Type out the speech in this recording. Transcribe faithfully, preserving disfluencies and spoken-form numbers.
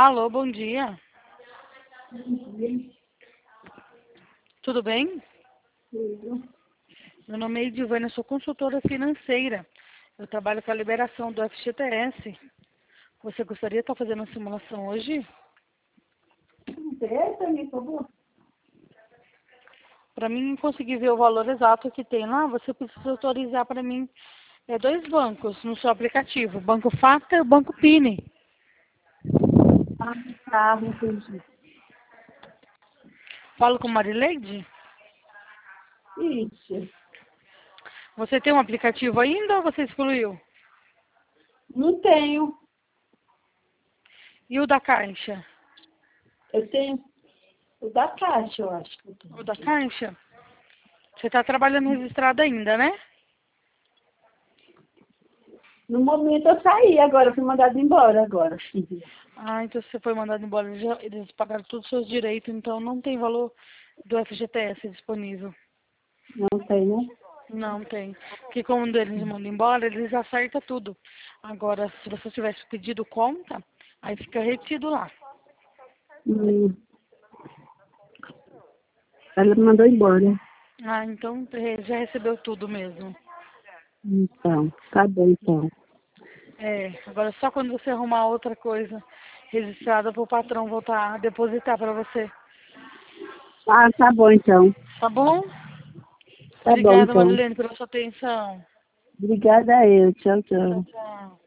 Alô, bom dia. Tudo bem? Tudo. Meu nome é Edivânia, eu sou consultora financeira. Eu trabalho com a liberação do F G T S. Você gostaria de estar fazendo uma simulação hoje? Interessa, por favor? Para mim conseguir ver o valor exato que tem lá, você precisa autorizar para mim é, dois bancos no seu aplicativo, o Banco Facta e o Banco Pini. Ah, tá, entendi. Falo com Marileide? Isso. Você tem um aplicativo ainda ou você excluiu? Não tenho. E o da Caixa? Eu tenho o da Caixa, eu acho que eu tenho. O da Caixa? Você está trabalhando registrado ainda, né? No momento eu saí agora, eu fui mandada embora agora, filha. Ah, então você foi mandado embora, eles, já- eles pagaram todos os seus direitos, então não tem valor do F G T S disponível. Não tem, né? Não tem. Porque quando eles mandam embora, eles acertam tudo. Agora, se você tivesse pedido conta, aí fica retido lá. Hum. Ela me mandou embora. Ah, então eh, já recebeu tudo mesmo. Então, tá bom então. É, agora só quando você arrumar outra coisa registrada para o patrão voltar a depositar para você. Ah, tá bom então. Tá bom? Tá bom Obrigada, então. Marilene, pela sua atenção. Obrigada a eu. Tchau, Tchau, tchau. tchau.